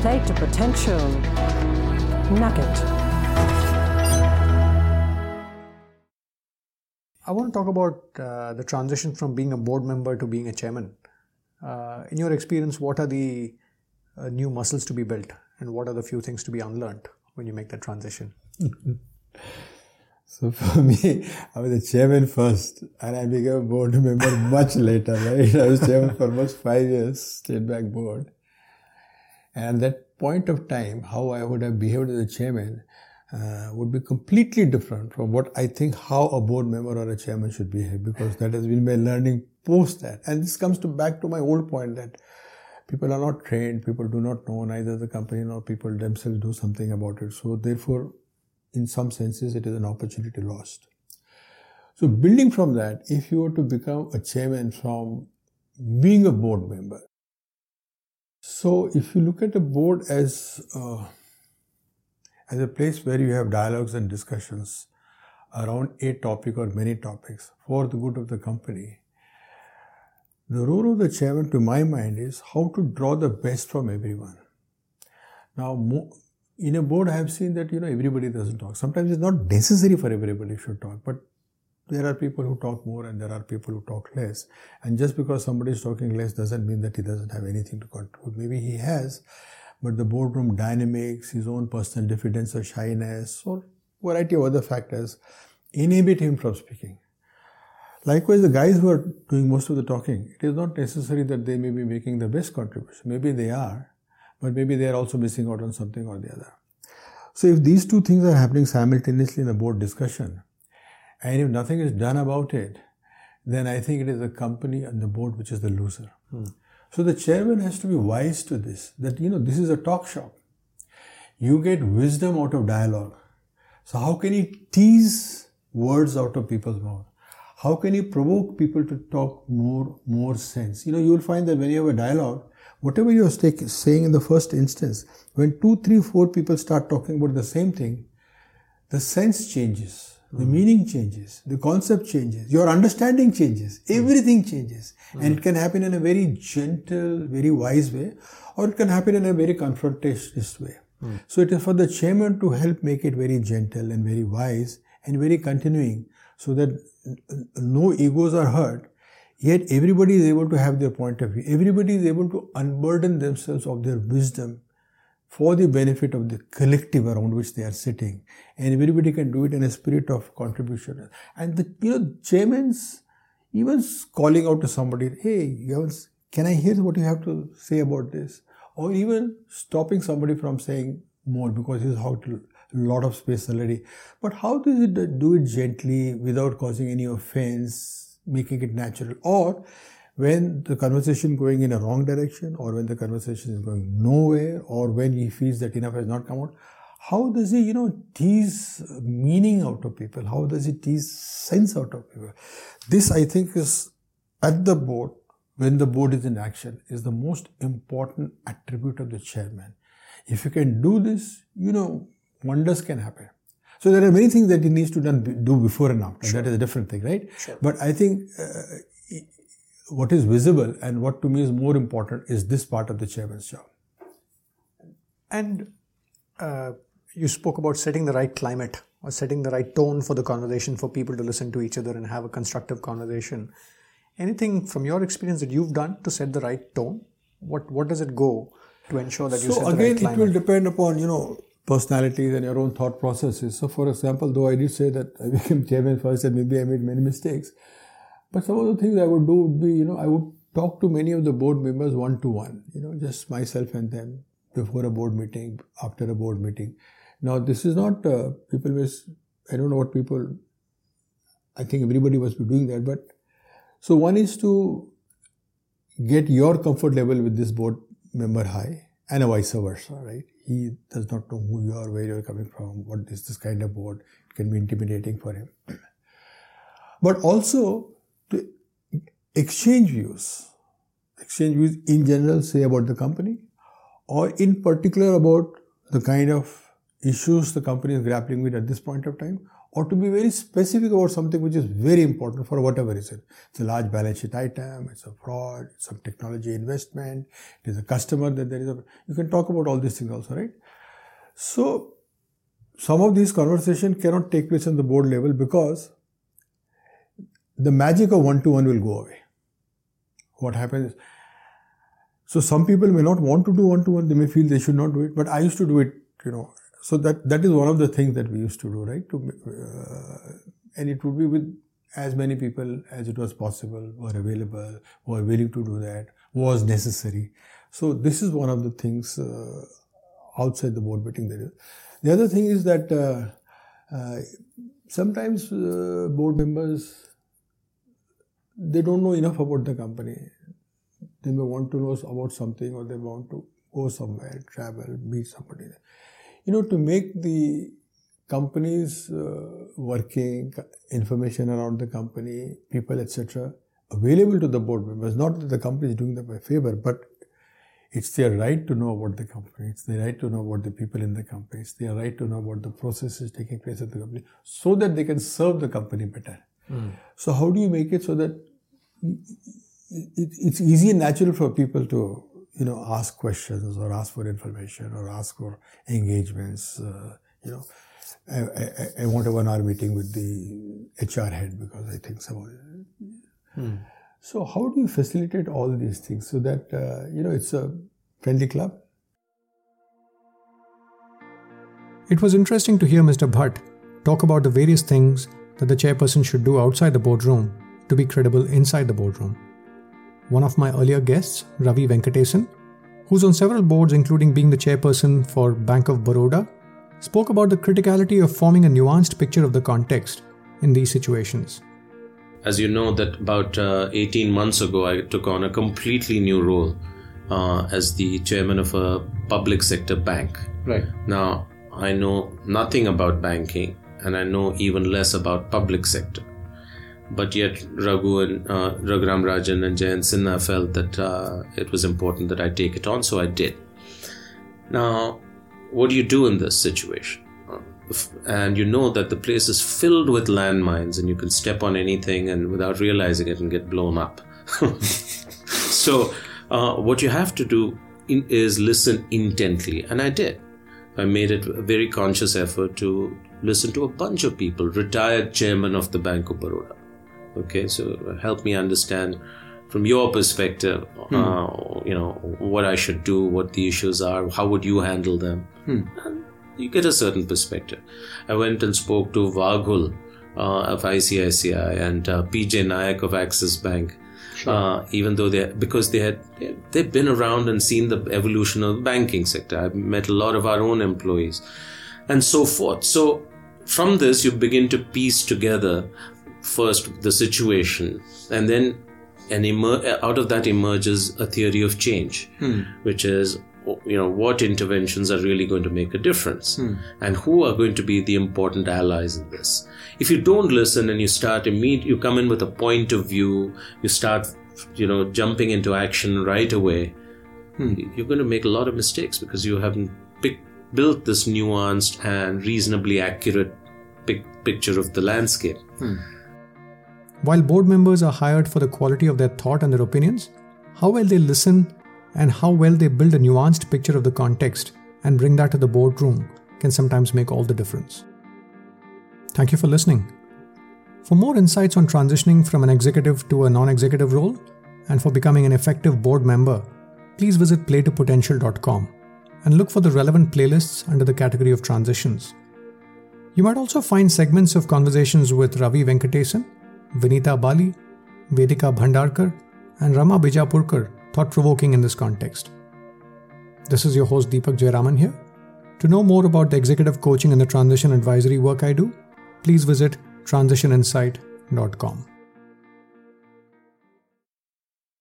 Play to potential. Nugget. I want to talk about the transition from being a board member to being a chairman. In your experience, what are the new muscles to be built, and what are the few things to be unlearned when you make that transition? So for me, I was a chairman first, and I became a board member much later, right? I was chairman for almost 5 years, State Bank Board. And that point of time, how I would have behaved as a chairman would be completely different from what I think how a board member or a chairman should behave, because that has been my learning post that. And this comes back to my old point that people are not trained, people do not know, neither the company nor people themselves do something about it. So therefore, in some senses, it is an opportunity lost. So building from that, if you were to become a chairman from being a board member, so if you look at the board as a place where you have dialogues and discussions around a topic or many topics for the good of the company, the role of the chairman, to my mind, is how to draw the best from everyone. Now, in a board, I have seen that, everybody doesn't talk. Sometimes it's not necessary for everybody to talk, but there are people who talk more and there are people who talk less. And just because somebody is talking less doesn't mean that he doesn't have anything to contribute. Maybe he has, but the boardroom dynamics, his own personal diffidence or shyness, or variety of other factors inhibit him from speaking. Likewise, the guys who are doing most of the talking, it is not necessary that they may be making the best contribution. Maybe they are, but maybe they are also missing out on something or the other. So if these two things are happening simultaneously in a board discussion, and if nothing is done about it, then I think it is the company and the board which is the loser. So the chairman has to be wise to this, that, this is a talk shop. You get wisdom out of dialogue. So how can you tease words out of people's mouth? How can you provoke people to talk more sense? You will find that when you have a dialogue, whatever you're saying in the first instance, when 2, 3, 4 people start talking about the same thing, the sense changes. The meaning changes, the concept changes, your understanding changes, everything changes. And it can happen in a very gentle, very wise way, or it can happen in a very confrontationist way. So it is for the chairman to help make it very gentle and very wise and very continuing, so that no egos are hurt, yet everybody is able to have their point of view. Everybody is able to unburden themselves of their wisdom for the benefit of the collective around which they are sitting. And everybody can do it in a spirit of contribution. And the chairman's even calling out to somebody, hey, can I hear what you have to say about this? Or even stopping somebody from saying more because he's hogged a lot of space already. But how does it do it gently without causing any offense, making it natural? Or when the conversation going in a wrong direction, or when the conversation is going nowhere, or when he feels that enough has not come out, how does he, tease meaning out of people? How does he tease sense out of people? This, I think, is at the board, when the board is in action, is the most important attribute of the chairman. If you can do this, wonders can happen. So there are many things that he needs to do before and after. Sure. That is a different thing, right? Sure. But I think what is visible and what to me is more important is this part of the chairman's job. And you spoke about setting the right climate or setting the right tone for the conversation, for people to listen to each other and have a constructive conversation. Anything from your experience that you've done to set the right tone? What does it go to ensure that you set the right climate? So again, it will depend upon, personalities and your own thought processes. So for example, though I did say that I became chairman first and maybe I made many mistakes, but some of the things I would do would be, I would talk to many of the board members one-to-one, just myself and them before a board meeting, after a board meeting. Now, this is not, I don't know what people, I think everybody must be doing that, but so one is to get your comfort level with this board member high and vice versa, right? He does not know who you are, where you're coming from, what is this kind of board. It can be intimidating for him. But also to exchange views in general, say about the company, or in particular about the kind of issues the company is grappling with at this point of time, or to be very specific about something which is very important for whatever reason. It's a large balance sheet item, it's a fraud, it's some technology investment, it is a customer that there is a... You can talk about all these things also, right? So, some of these conversations cannot take place on the board level because the magic of one-to-one will go away. What happens is, so some people may not want to do one-to-one, they may feel they should not do it, but I used to do it, So that is one of the things that we used to do, right? And it would be with as many people as it was possible, were available, were willing to do that, was necessary. So this is one of the things outside the board meeting there is. The other thing is that sometimes board members, they don't know enough about the company. They may want to know about something, or they want to go somewhere, travel, meet somebody. To make the company's working, information around the company, people, etc., available to the board members. Not that the company is doing them a favor, but it's their right to know about the company. It's their right to know about the people in the company. It's their right to know about the processes taking place at the company, so that they can serve the company better. So how do you make it so that it's easy and natural for people to ask questions, or ask for information, or ask for engagements. I want a 1 hour meeting with the HR head because I think someone... So how do you facilitate all these things so that, it's a friendly club? It was interesting to hear Mr. Bhatt talk about the various things that the chairperson should do outside the boardroom to be credible inside the boardroom. One of my earlier guests, Ravi Venkatesan, who's on several boards including being the chairperson for Bank of Baroda, spoke about the criticality of forming a nuanced picture of the context in these situations. As you know, that about 18 months ago, I took on a completely new role as the chairman of a public sector bank. Right. Now, I know nothing about banking, and I know even less about public sector. But yet, Raghuram Rajan and Jayant Sinha felt that it was important that I take it on, so I did. Now, what do you do in this situation? And you know that the place is filled with landmines, and you can step on anything and without realizing it and get blown up. So, what you have to do is listen intently, and I did. I made it a very conscious effort to listen to a bunch of people, retired chairman of the Bank of Baroda. Okay, so help me understand from your perspective, what I should do, what the issues are, how would you handle them? And you get a certain perspective. I went and spoke to Vaghul of ICICI and PJ Nayak of Axis Bank. Sure. Even though they've been around and seen the evolution of the banking sector. I've met a lot of our own employees and so forth. So from this, you begin to piece together first the situation, and then out of that emerges a theory of change, which is, what interventions are really going to make a difference and who are going to be the important allies in this. If you don't listen and you come in with a point of view, you start, jumping into action right away, you're going to make a lot of mistakes because you haven't built this nuanced and reasonably accurate picture of the landscape. While board members are hired for the quality of their thought and their opinions, how well they listen and how well they build a nuanced picture of the context and bring that to the boardroom can sometimes make all the difference. Thank you for listening. For more insights on transitioning from an executive to a non-executive role and for becoming an effective board member, please visit playtopotential.com and look for the relevant playlists under the category of transitions. You might also find segments of conversations with Ravi Venkatesan, Vinita Bali, Vedika Bhandarkar, and Rama Bijapurkar thought-provoking in this context. This is your host Deepak Jayaraman here. To know more about the executive coaching and the transition advisory work I do, please visit transitioninsight.com.